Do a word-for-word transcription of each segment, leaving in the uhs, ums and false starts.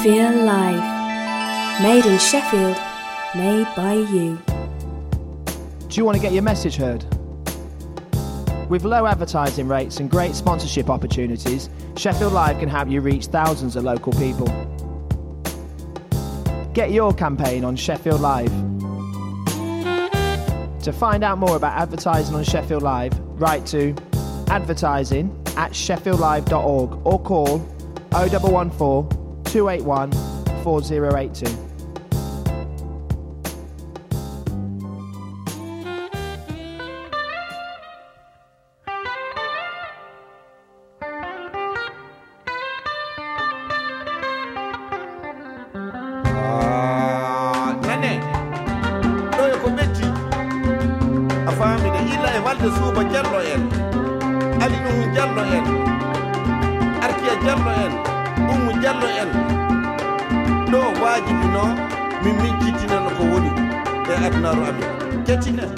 Sheffield Live. Made in Sheffield, made by you. Do you want to get your message heard? With low advertising rates and great sponsorship opportunities, Sheffield Live can help you reach thousands of local people. Get your campaign on Sheffield Live. To find out more about advertising on Sheffield Live, write to advertising at sheffield live dot org or call oh one one four, two eight one, four oh eight two. Suuba Jallo en Ali Umu Jallo en Arkia Jallo en Umu Jallo en ɗo wajibino min miccitinen ko woni e adnaru amin kettinen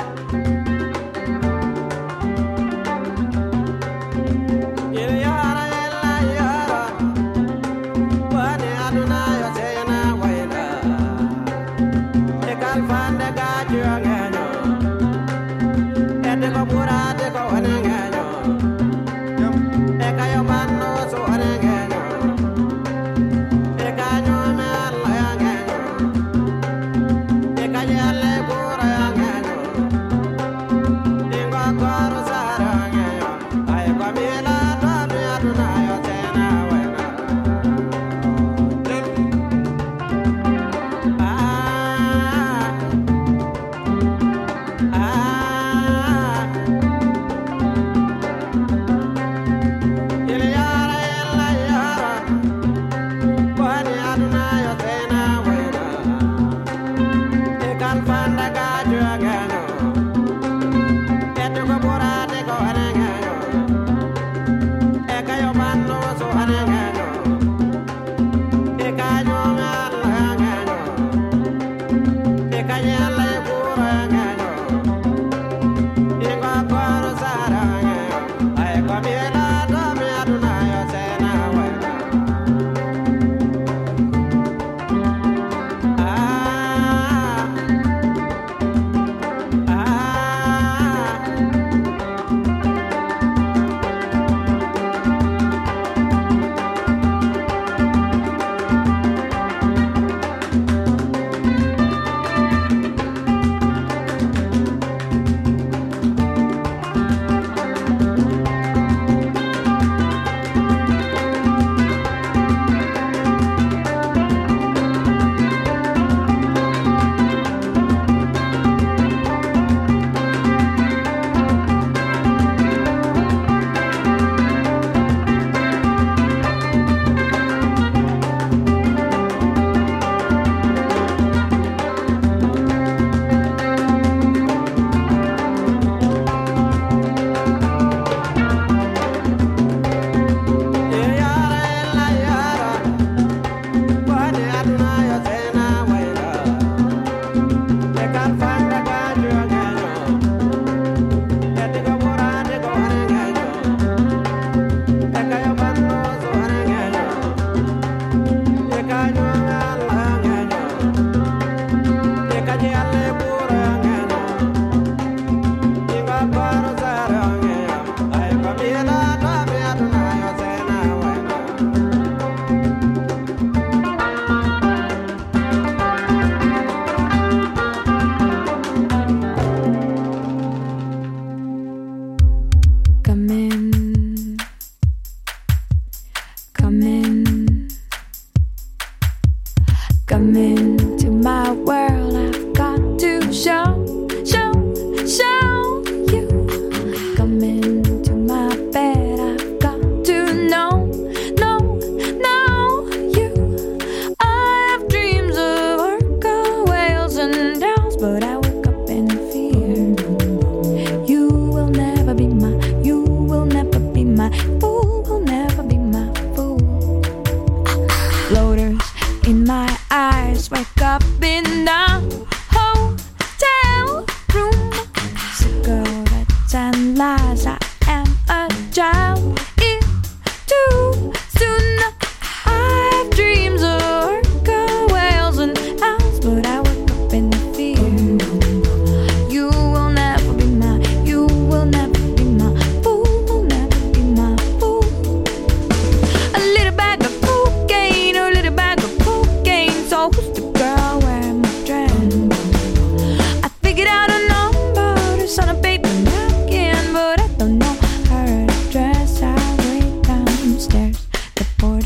Floaters in my eyes, right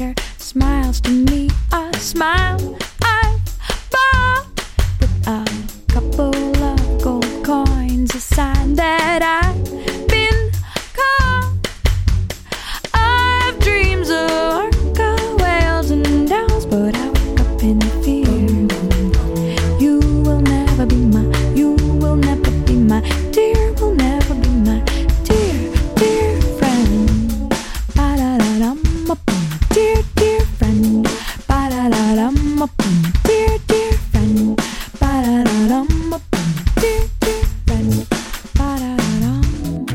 waiter smiles to me, a smile I bought with a couple of gold coins, a sign that I've been caught. I've dreams of orca whales and owls, but I wake up in fear. You will never be my, you will never be my dear, will never be my dear, dear friend. Ba-da-da-dum-a-boom, dear, dear friend. Ba-da-da-dum-a-boom, dear, dear friend. Ba-da-da-dum-a-boom, dear, dear friend. Ba-da-da-dum.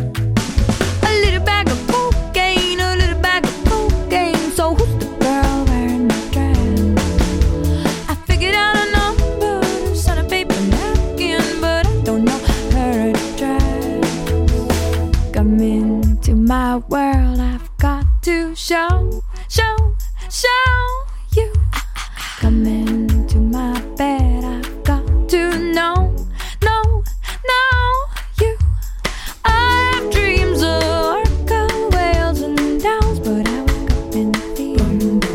A little bag of cocaine, a little bag of cocaine. So who's the girl wearing the dress? I figured out a number, on a paper napkin, but I don't know her address. Come into my world, I've got to show, show, show you. Come into my bed, I've got to know, know, know you. I have dreams of orca whales and owls, but I wake up in fear.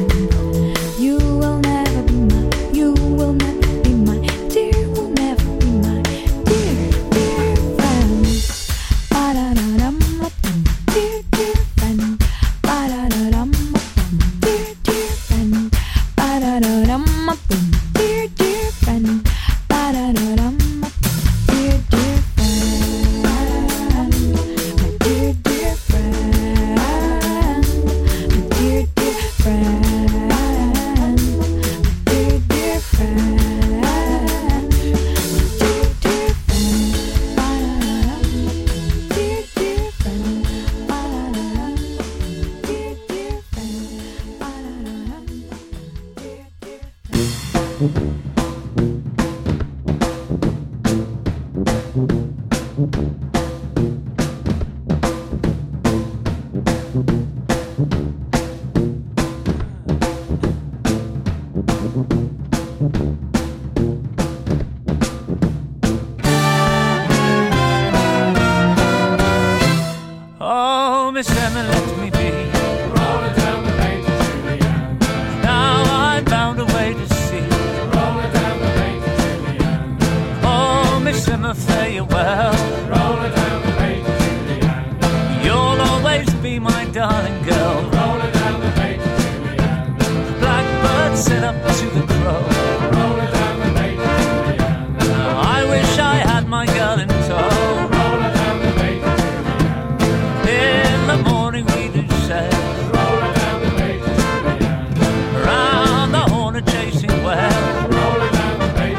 You will never be my, you will never be my dear, will never be my dear, dear friend. Ba-da-da-dum-a-boom, dear, dear friend. Ba-da-da-dum-a-boom, dear, dear friend. Ba-da-da-dum-a-boom, dear, dear friend. Ba-da-da-dum-a-boom, dear, dear friend. My dear, dear friend. My dear, dear friend. My dear, dear friend. My dear, dear friend. Ba-da-da-dum. Dear, dear friend. Ba-da-da-dum. Dear, dear friend. Ba-da-da-dum. Dear, dear friend. Oh, Miss Emma, let me be. Rolling down the bay to Julian. Now I'm bound away to sea. Rolling down the bay to Julian. Oh, Miss Emma, farewell. Rolling down the bay to Julian. You'll always be my darling girl. Rolling down the bay to Julian. The blackbird said up to the crow. Rolling down the bay to Julian. Now I wish I had my girl in tow. Rolling down the bay to Julian. In the morning we do say, rolling down the bay to Julian. Round the horn a chasing well, rolling down the bay to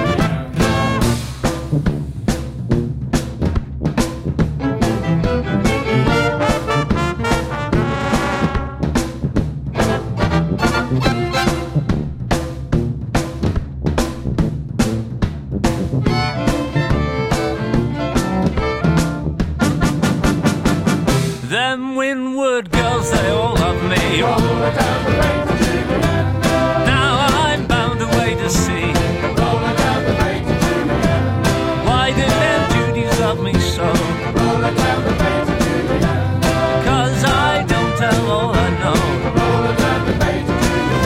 Them windward girls, they all love me. Rolling down the bay to Julian. Now I'm bound away to sea. Rolling down the bay to Julian. Why did them duties love me so? Rolling down the bay to Julian. Cause I don't tell all I know. Rolling down the bay to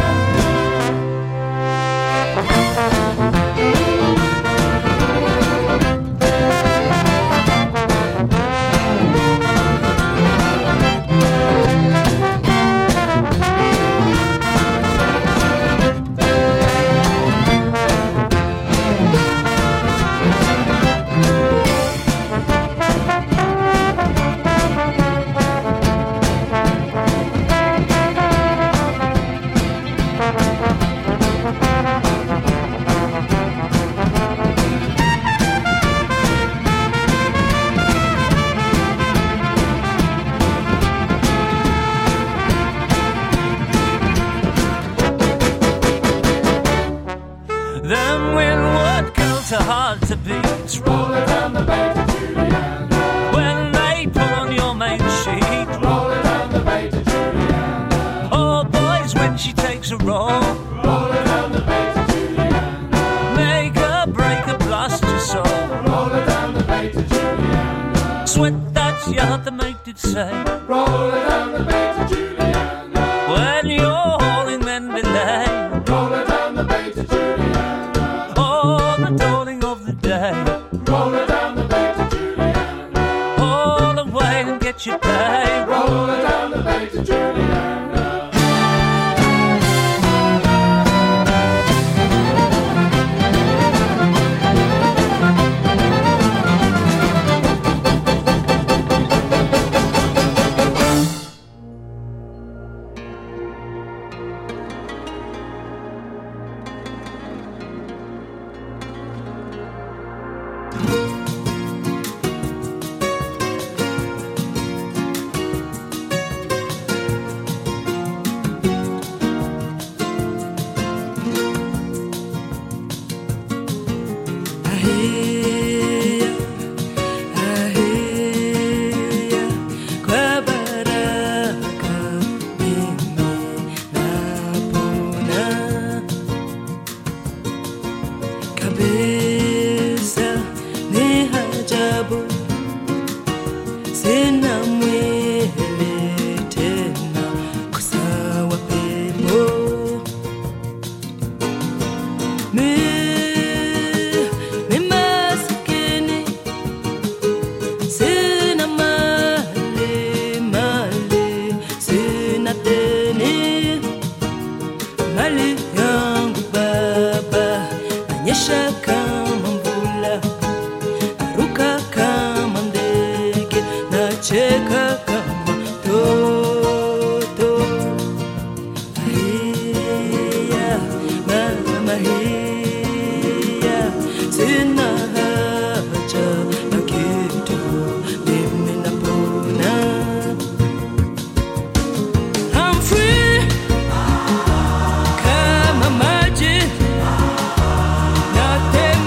Them windward girls are hard to beat. Rolling down the bay to Julian. When they pull on your main sheet. Rolling down the bay to Julian. Oh boys, when she takes a roll. Rolling down the bay to Julian. Make her break a blast your soul. Rolling down the bay to Julian. Sweat that yacht, the mate did say. Rolling down the bay to Julian. When you're Nothing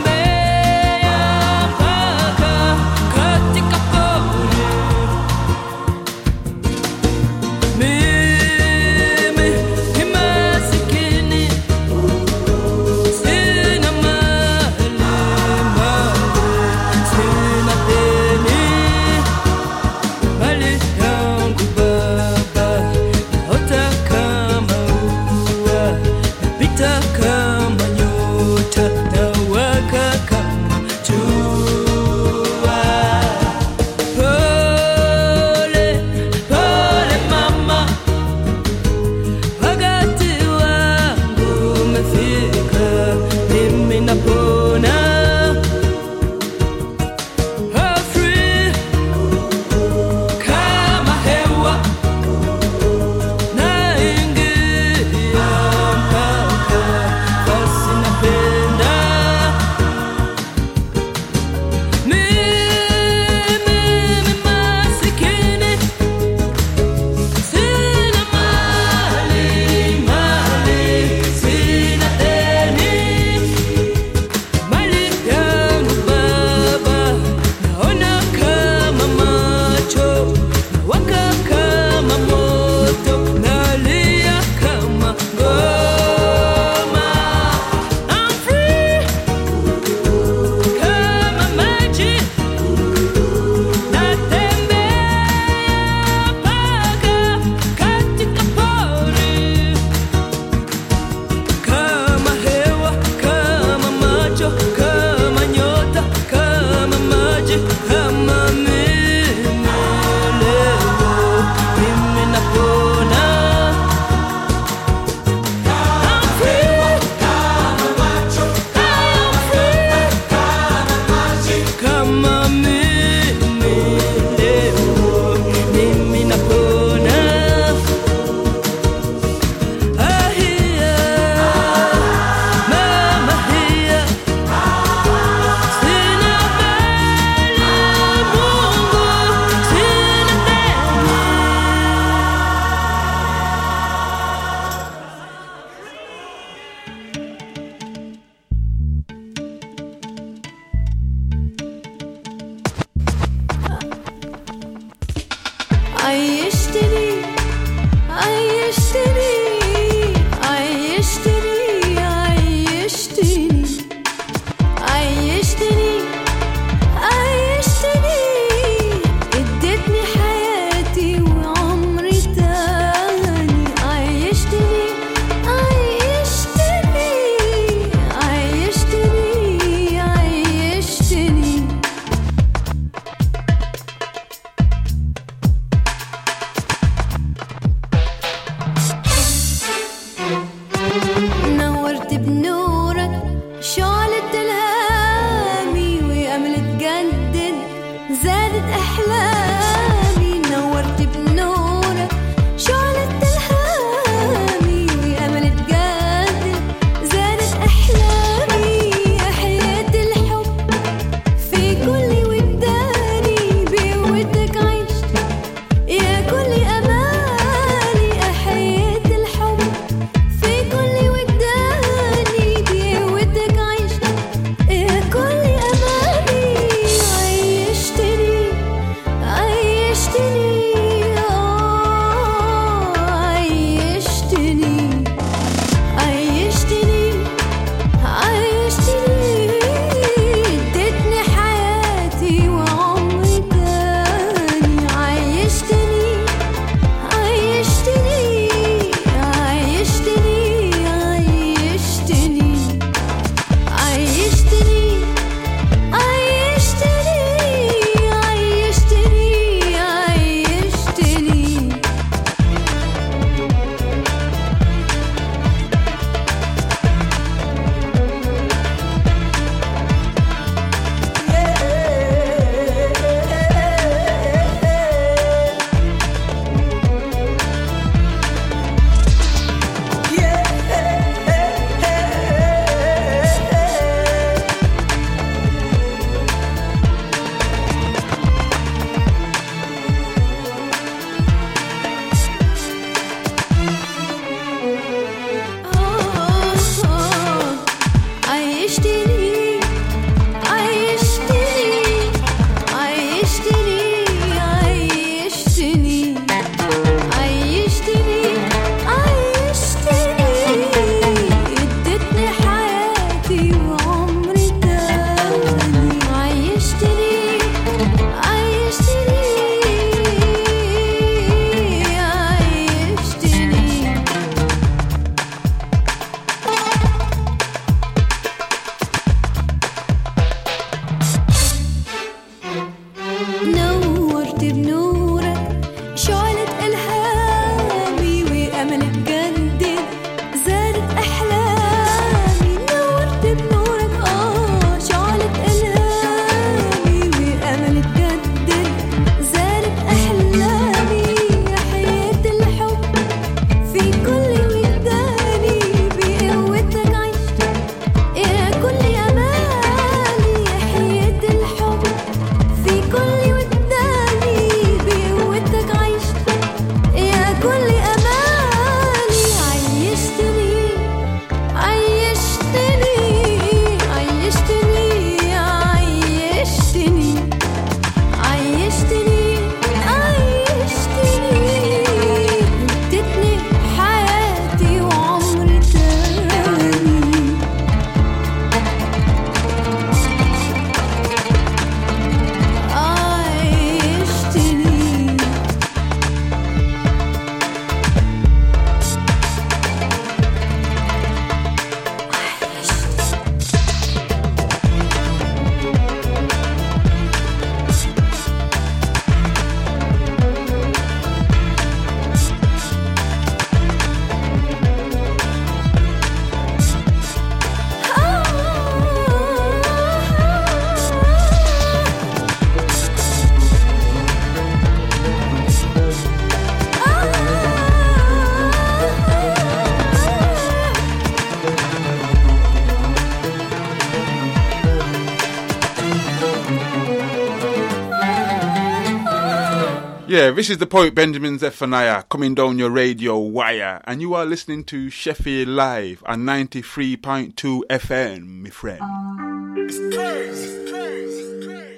Yeah, this is the poet Benjamin Zephaniah coming down your radio wire, and you are listening to Sheffield Live on ninety-three point two F M, my friend. It's crazy, it's crazy, it's crazy.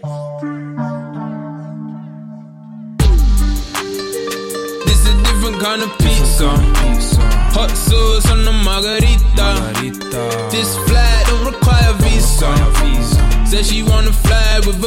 This is a different kind of pizza. Hot sauce on the margarita. This flight don't require visa. Said she wanna fly with a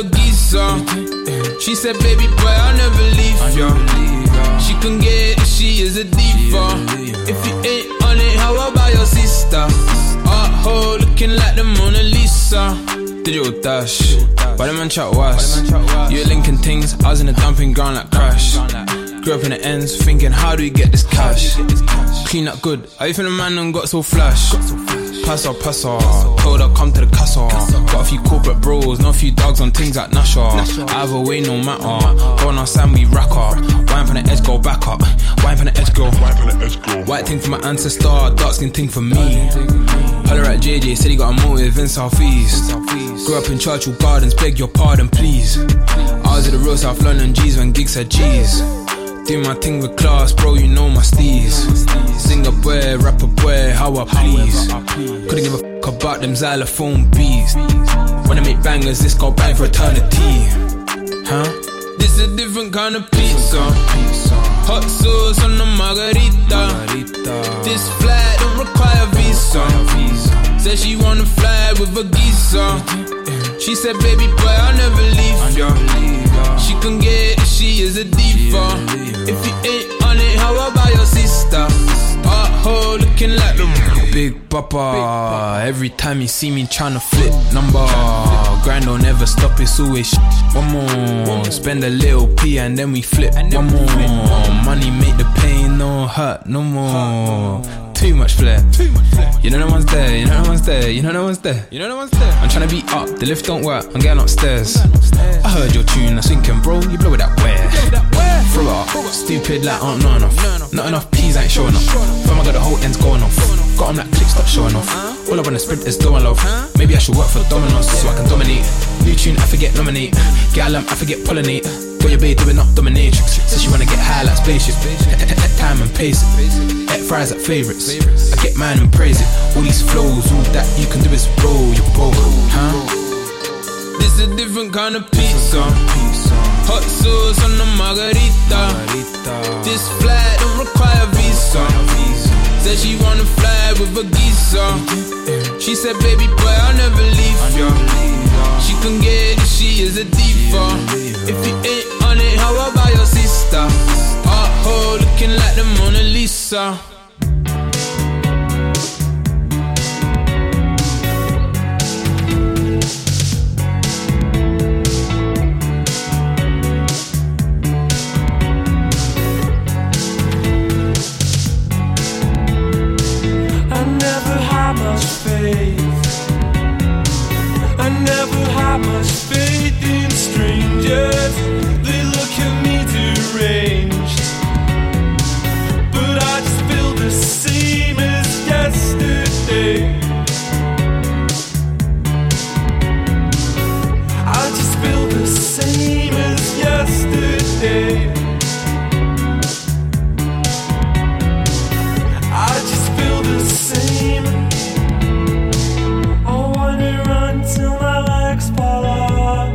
geezer. She said, baby boy, I'll never leave ya. She can get it, she is a diva. If you ain't on it, how about your sister? Art hole looking like the Mona Lisa. Digital dash, why the man chat was? You linking things, I was in the dumping ground like Crash. Grew up in the ends, thinking how do we get this cash? Clean up good, I even the man and got so flash. Pass up, pass up, told her come to the castle. Got a few corporate bros, know a few dogs on things like Nasha. Either way, no matter. Go on our Sam, we rack up. Wine from the edge, go back up. Wine from the edge, go. White thing for my ancestor, dark skin thing for me. Holler at J J, said he got a motive in South East. Grew up in Churchill Gardens, beg your pardon, please. I was at the real South London G's when gigs said G's. Do my thing with class, bro, you know my steez. Singer boy, rapper boy, how I please. Couldn't give a fuck about them xylophone bees. When I make bangers, this go bang for eternity. Huh? This a different kind of pizza. Hot sauce on the margarita. This flight don't require visa. Said she wanna fly with a geezer. She said, baby boy, I'll never leave ya. She can get it, she is a diva. If you ain't on it, how about your sister? Art hole looking like the Big Papa. Every time you see me tryna flip number, grind don't never stop, it's always sh- one more. Spend a little P and then we flip one more. Money make the pain no hurt no more. Too much flair. You know no one's there, you know no one's there, you know no one's there. You know no one's there. I'm tryna be up, the lift don't work, I'm getting upstairs. I heard your tune, I'm thinking, bro, you blow it that where? Throw it up, stupid like aren't not enough. Not enough peas ain't showing up. Fam, I got the whole ends going off. Got them like click, stop showing off. All I wanna sprint is doing love. Maybe I should work for Domino's so I can dominate. New tune, I forget nominate. Get a lamp, I forget pollinate. Got your babe doing up dominatrix. Says she wanna get high like spaceship. Time and pace it. Eat fries at favourites. I get mine and praise it. All these flows, all that you can do is roll your boat, huh? This a different kind of pizza. Hot sauce on the margarita. This flight don't require visa. Said she wanna fly with a geezer. She said, baby boy, I'll never leave ya. She can get it, she is a diva. If you ain't on it, how about your sister? Art hole looking like the Mona Lisa. I never had much faith in strangers. They look at me deranged, but I just feel the same as yesterday. I just feel the same as yesterday. I just feel the same. Till my legs fall off.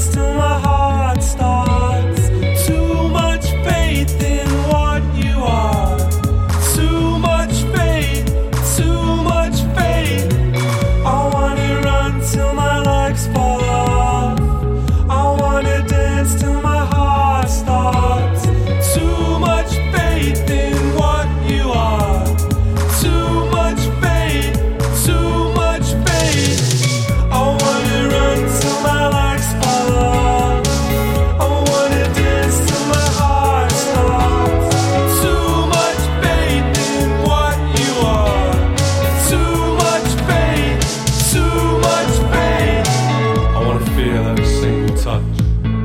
dance till my heart stops. Too much faith in what you are. Too much faith, too much faith. I wanna run till my legs fall off. I wanna dance till my heart stops. Too much faith in what you are. Too much faith, too much faith. I wanna run till my legs fall off. I wanna dance till my heart stops. Too much faith in what you are. Too much faith, too much faith. I wanna feel every single touch.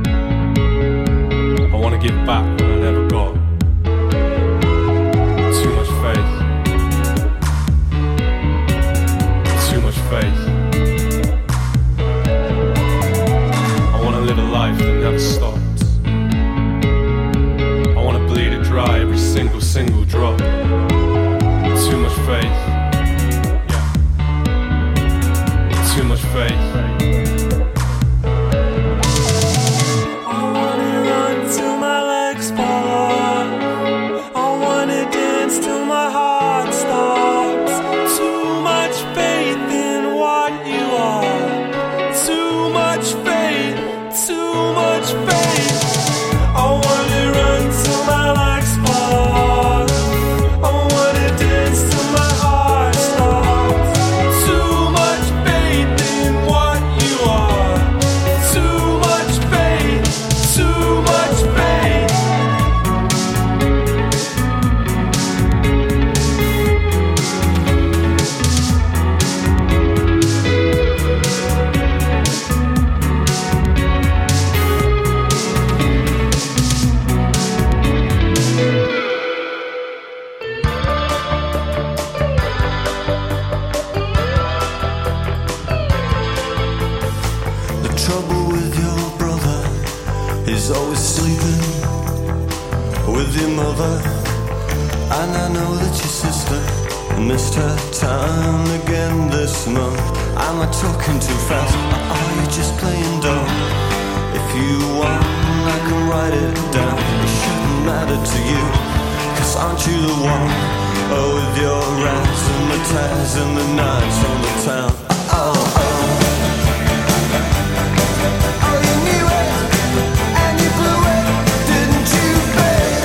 I wanna give back what I never got. Too much faith. Too much faith. I wanna live a life that never stops. I wanna bleed it dry, every single, single drop. Too much faith. Yeah. Too much faith. I wanna run till my legs fall off. I wanna dance till my heart stops. Too much faith in what you are. Too much faith, too much faith. I wanna run till my legs fall off. I wanna dance till my heart stops. Too much faith in what you are. Too much faith, too much faith. The trouble with your brother is always sleeping with your mother. And I know that your sister missed her time again this month. Am I talking too fast? Or are you just playing dumb? If you want, I can write it down. It shouldn't matter to you, cause aren't you the one? Oh, with your rats and the ties and the nights on the town. Oh, oh. Oh, you knew it, and you blew it, didn't you, babe?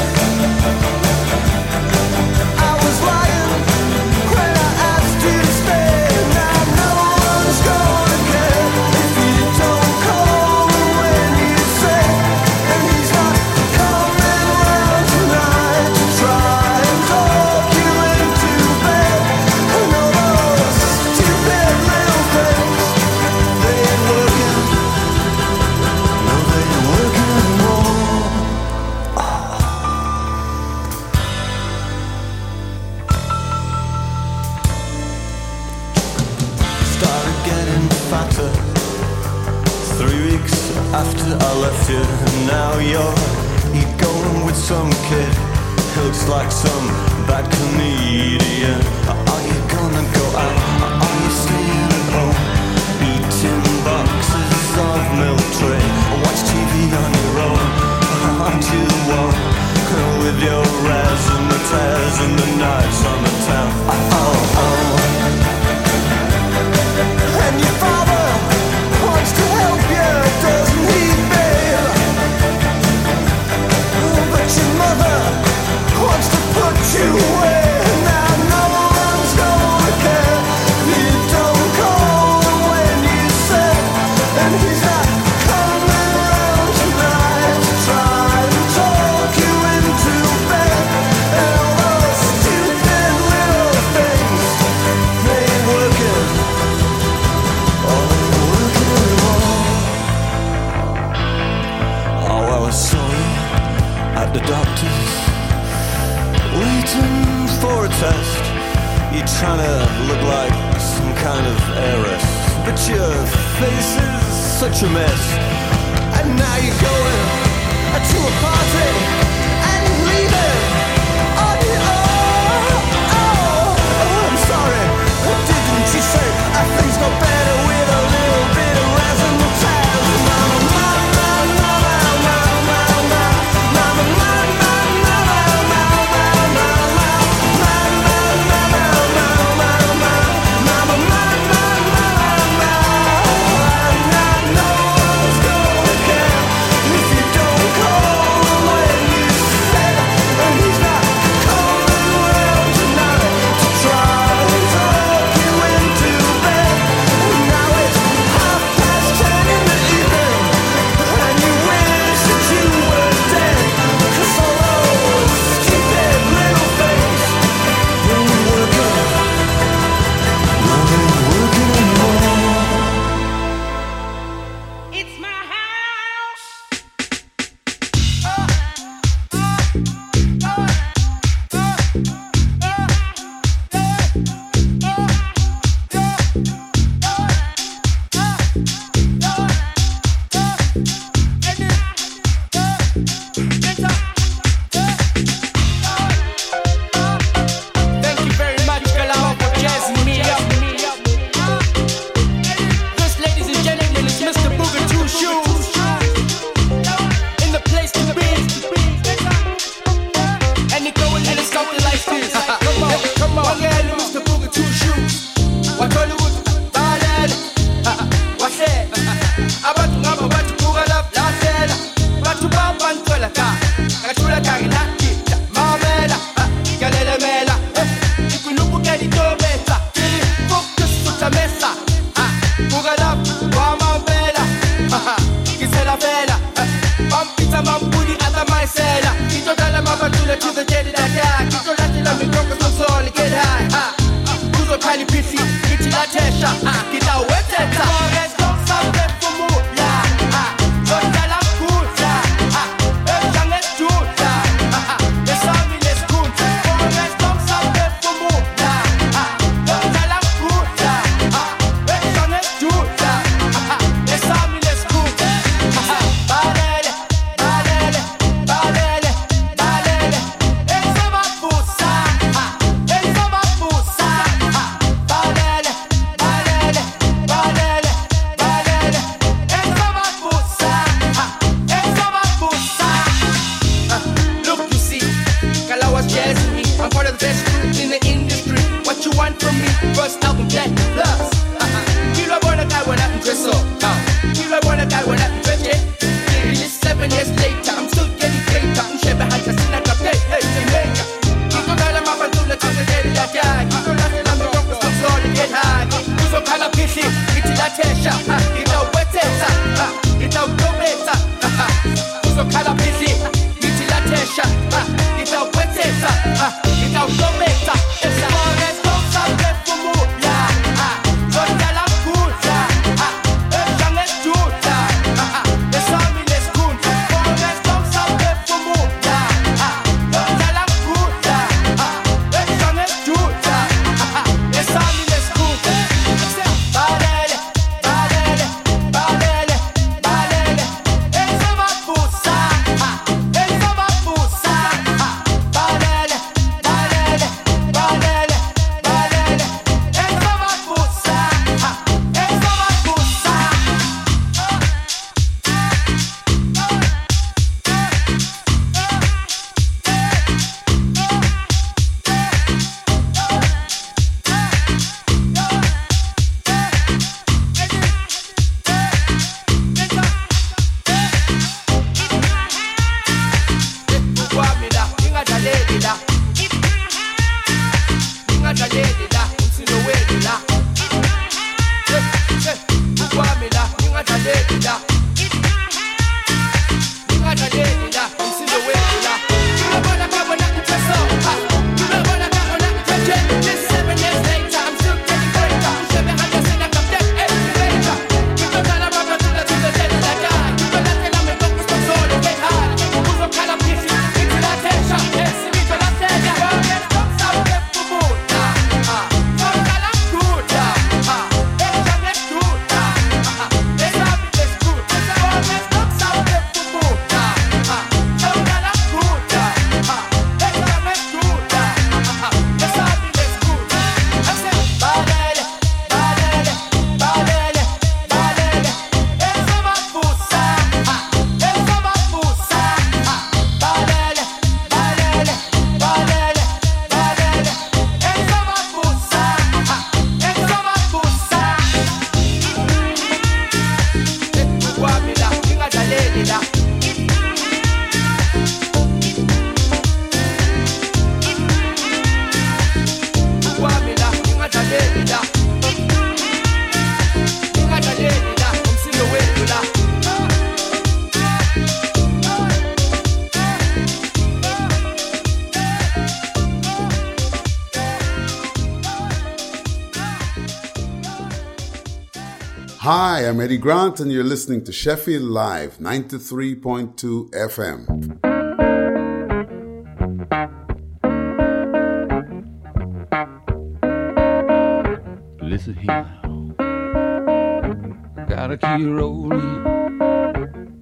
I was lying when I asked you to stay. Now no one's gonna care if you don't call when you say. And he's not coming round tonight to try and talk you into bed. And all those stupid little things, they ain't working. No, they ain't working anymore. Started getting fatter three weeks after I left you. And now you're you're going with some kid who looks like some bad comedian. Are you gonna go out? Are you staying at home? Eating boxes of milk tray. Watch T V on your own. Aren't you the one with your res and the tears and the nights on the town? Oh, oh. And your father wants to help you, doesn't he, babe? But your mother wants to put you away. Now no one's gonna care if you don't call when you say. And he's not coming around tonight to try and talk you into bed. And all those stupid little things, they ain't working. Oh, they ain't working anymore. Oh, I was sorry at the doctor's, waiting for a test. You're trying to look like some kind of heiress, but your face is such a mess. And now you're going to a party and leaving on your own. Oh, oh, I'm sorry, didn't you say things go better with a little bit of resin and tires? And I'm a man Hi, I'm Eddie Grant, and you're listening to Sheffield Live, ninety-three point two F M. Listen here now, gotta keep rolling.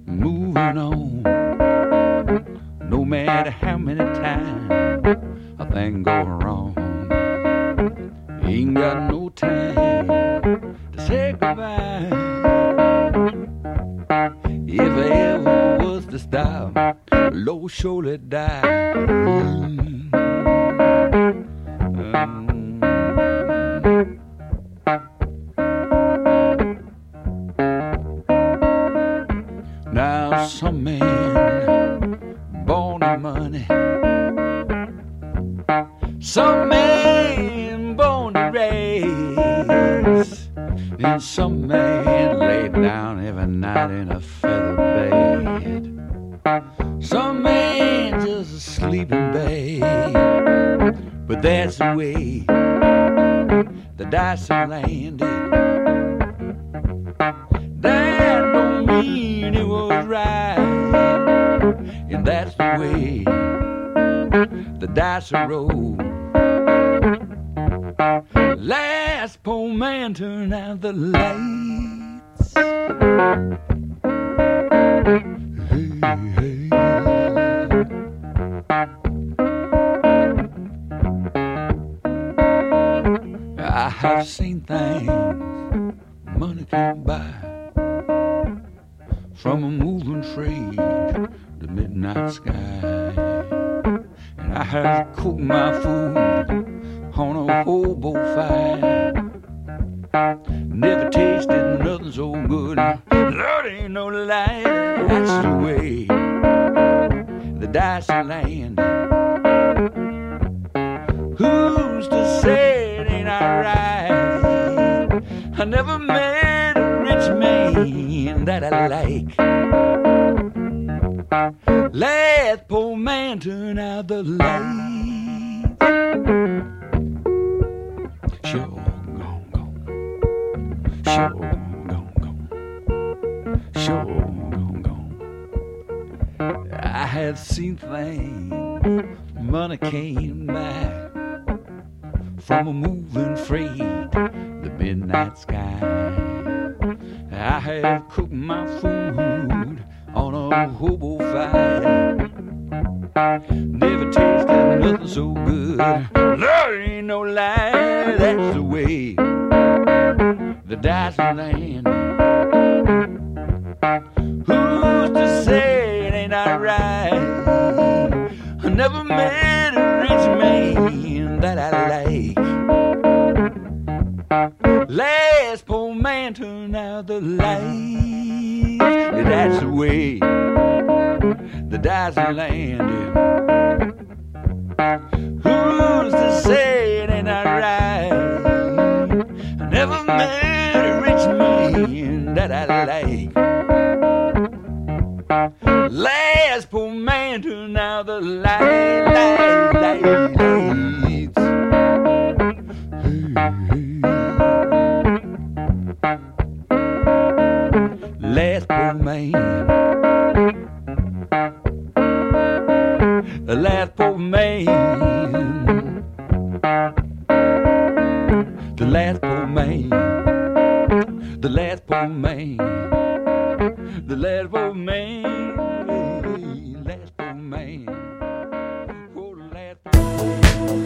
matter how many times a thing go wrong. Ain't got no time to say goodbye. If I ever was to stop, Lord surely die. Um, now some man born in money, some man born to race, and some man laid down every night in a feather bed. Some man just asleep in bed, but that's the way the dice are landed. That don't mean it was right, and that's the way the dice are rolled. Last poor man turned out the lights. Hey, hey. I have seen things money can't buy, from a moving trade to midnight sky. And I have cooked my food on a hobo fire. Never tasted nothing so good. Lord, ain't no lie, that's the way the dice are landed. Who's to say it ain't alright? I never met a rich man that I like. Last poor man turn out the light. Sure gone, gone. Sure gone, gone. Sure gone, gone. I have seen things money came back, from a moving freight, the midnight sky. I have cooked my food on a hobo fire. Never tasted nothing so good. There ain't no lie, that's the way the dice are landing. Who's to say it ain't alright? I never met a rich man that I like. Last poor man turned out the lights. That's the way the dice are landed. Who's to say it ain't alright? I never met a rich man that I like. Last poor man turned out the light, light, light, lights. Last poor man, the last poor man, the last poor man, the last poor man, the last poor man, last poor man, oh, the last poor man.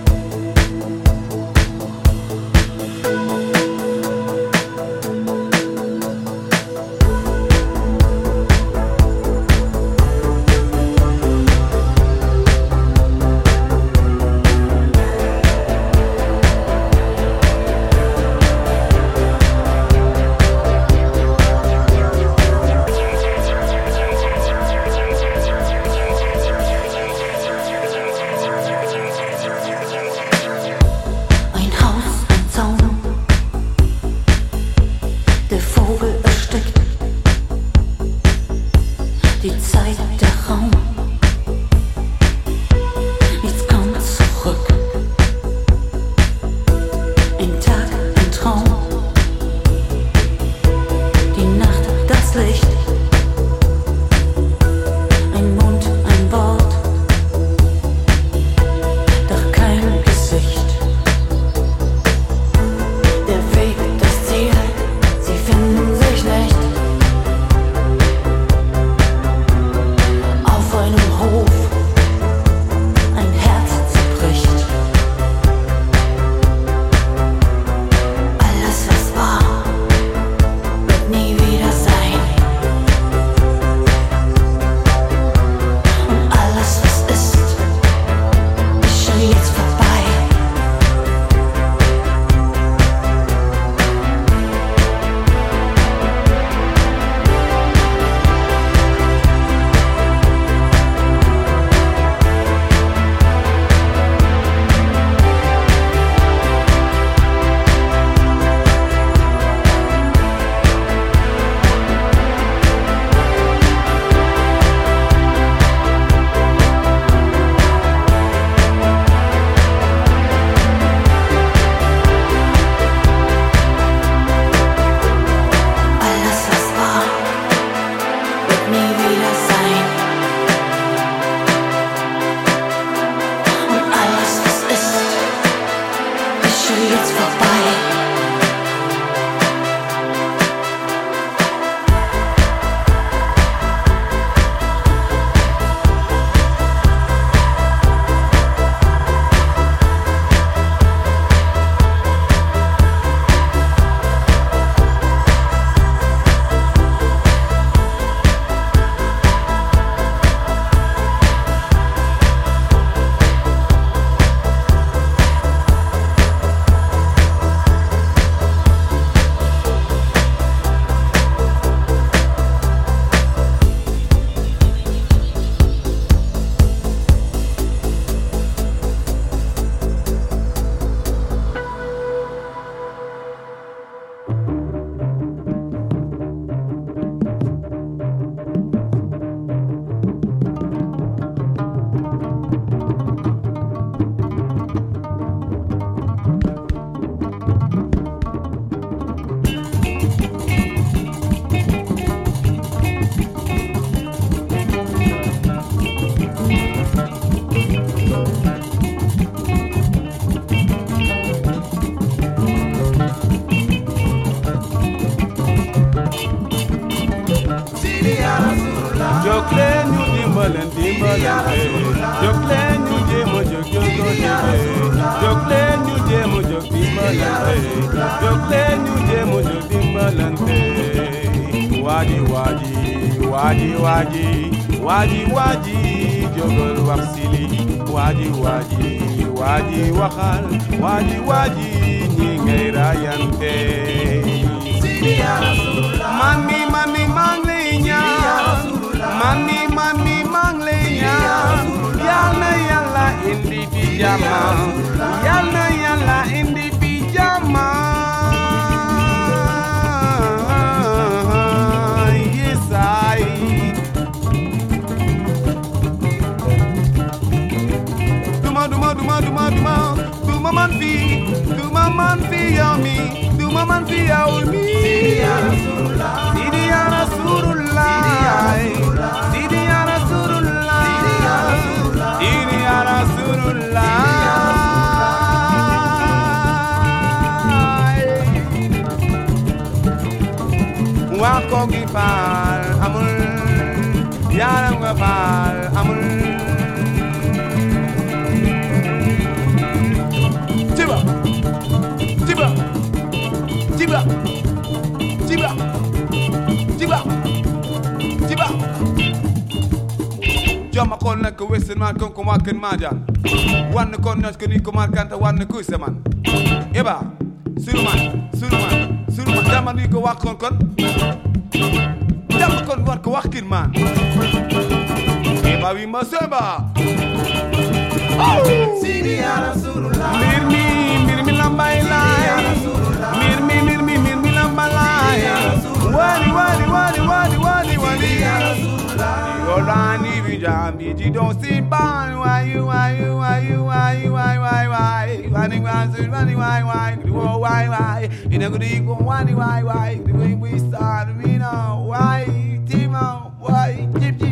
Auf ein jóg leen ñu dimbaleen dimbalante jóg leen ñu jéem a jóg jógante jóg leen ñu jéem a jóg dimbalante jóg leen ñu jéem a jóg dimbalante waaji waaji waaji waaji waaji waaji jógal wax si li waaji waaji waaji waxal waaji waaji ñi ngay rayante mani mani mang lay ñaan mani mani mang lay ñaan yal na yàlla indi fi jàmm yal na yàlla indi fi jàmm yesaay duma duma duma duma duma duma man fi duma man fi yow mi duma man fi yow mi Sidi ya Rasulullah Sidi ya Rasulullah Sidi ya Rasulullah wa ko gi faal amul yaram nga faal amul tiba tiba tiba tiba tiba tiba jama kon nak wesen man kon ko maken majan wan kon nas ko ni ko markanta wan ko seman eba suruman suruman suruman jama ni ko wax kon kon jama kon war ko wax kin man eba wi ma seba Sidi ya Rasulullah mir mi mir mi lambay la mir mi mir mi mir mi lambay wali wali wali wali wali wali ya Rasulullah Yorani bijambi ji don't see ban why you why you why you why you why why why wani wani wani why why why why you know go go wani why why we start we know why Timo why chip chip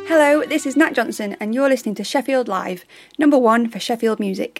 Hello, this is Nat Johnson and you're listening to Sheffield Live, number one for Sheffield music.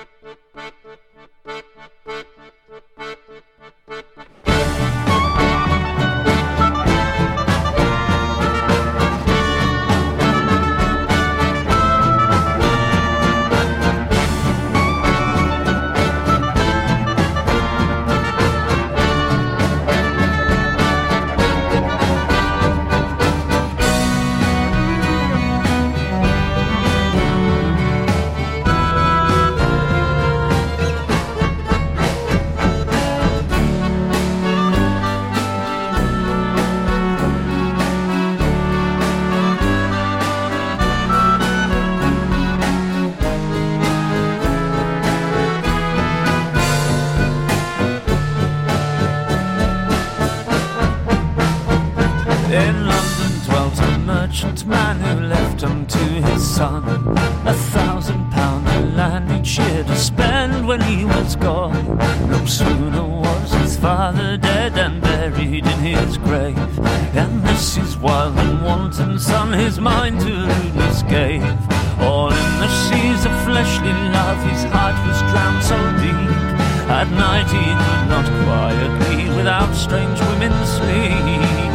In London dwelt a merchant man who left unto his son a thousand pound of land each year to spend when he was gone. No sooner was his father dead and buried in his grave, and this his wild and wanton son his mind to rudeness gave. All in the seas of fleshly love his heart was drowned so deep. At night he could not quietly without strange women sleep.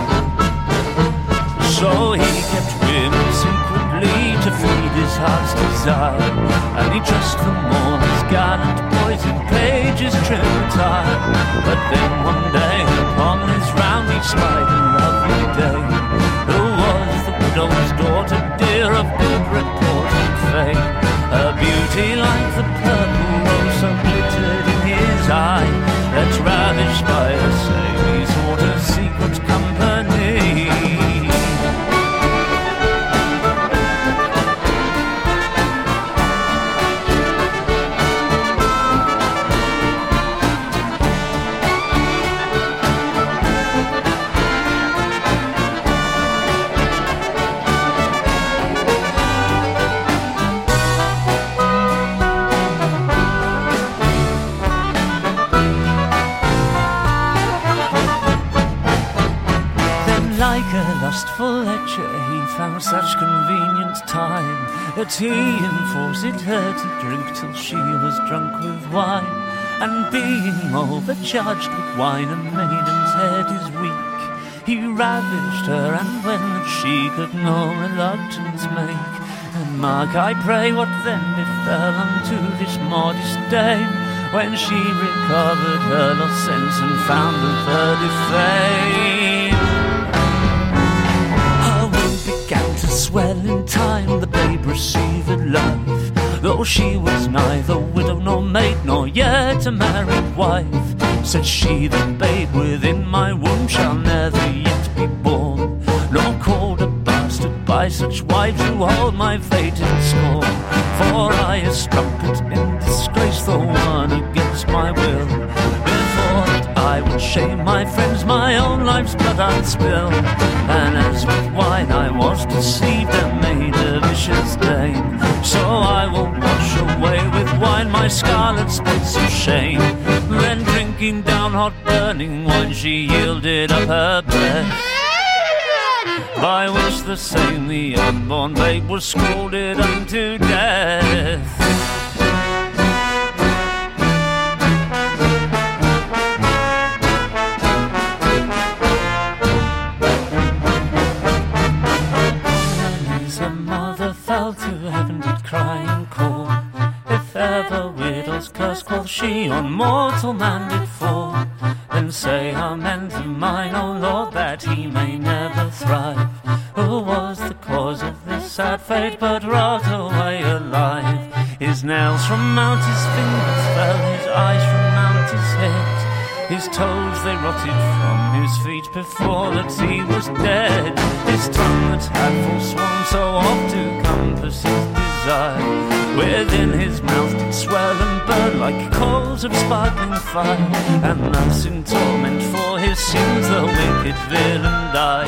So he kept women secretly to feed his heart's desire, and he dressed them all as gallant boys in pages trim attire. But then one day upon his round he spied a lovely dame, who was the widow's daughter, dear of good report and fame. Her beauty like the purple rose so glittered in his eye, that ravished by her same he sought her secret company. Like a lustful lecher he found such convenient time that he enforced her to drink till she was drunk with wine. And being overcharged with wine, a maiden's head is weak, he ravished her, and when she could no reluctance make. And mark, I pray, what then befell unto this modest dame, when she recovered her lost sense and found a third fame. Began to swell in time, the babe received life, though she was neither widow nor maid, nor yet a married wife. Said she, the babe within my womb shall never yet be born, nor called a bastard by such wives who hold my fate in scorn. For I a strumpet in disgrace, though one against my will, before that I would shame my friends, my own life's blood I'd spill. And as with wine I was deceived and made a vicious dame, so I will wash away with wine my scarlet spots of shame. Then drinking down hot burning wine she yielded up her breath, by which the same the unborn babe was scalded unto death. She on mortal man did fall, then say amen to mine, O Lord, that he may never thrive. Who was the cause of this sad fate, but rot away alive? His nails from out his fingers fell, his eyes from out his head, his toes they rotted from his feet before that he was dead. His tongue that had forsworn so oft to compass his desire, within his mouth did swell and burn like coals of sparkling fire, and thus in torment for his sins the wicked villain died.